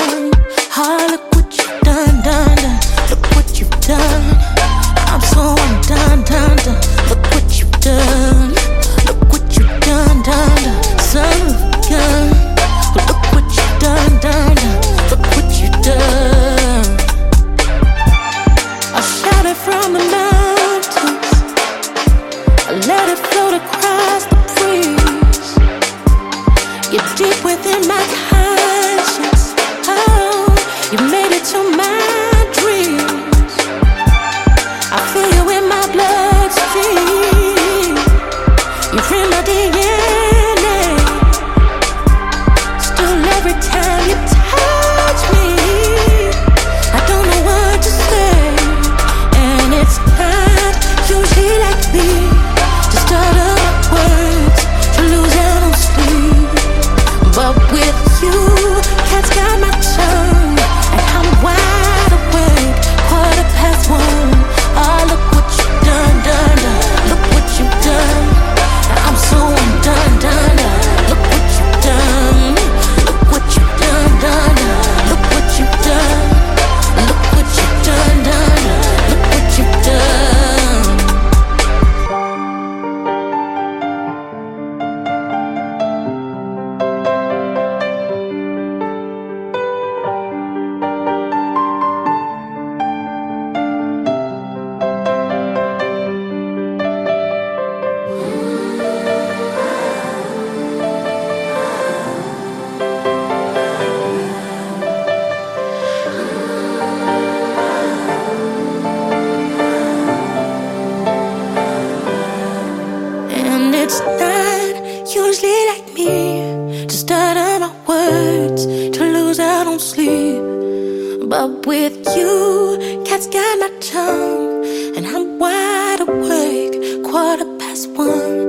one. Oh, look what you've done, done, done. Look what you've done. I'm so undone, done, done. Look what you've done. Look what you've done, done, done. Son of a gun. Look what you've done, done, done. Look what you've done. I shout it from the mountains. I let it float across the breeze. You're deep within my conscience. Oh, you made it to my dreams. I feel you in my bloodstream. You're in my DNA. Still every time you touch me, I don't know what to say. And it's not usually like me to start up words, to lose out on sleep. But with you, cats got my tongue, and I'm wide awake, 1:15. Oh, look what you've done, done, done. Look what you've done. I'm so undone, done, done. Look what you've done. Look what you've done, done, done. Look what you've done. Look what you've done, done, done. Look what you've done. And it's not usually like me to start on my words, to lose out on sleep. But with you, cats got my tongue, and I'm wide awake, 1:15.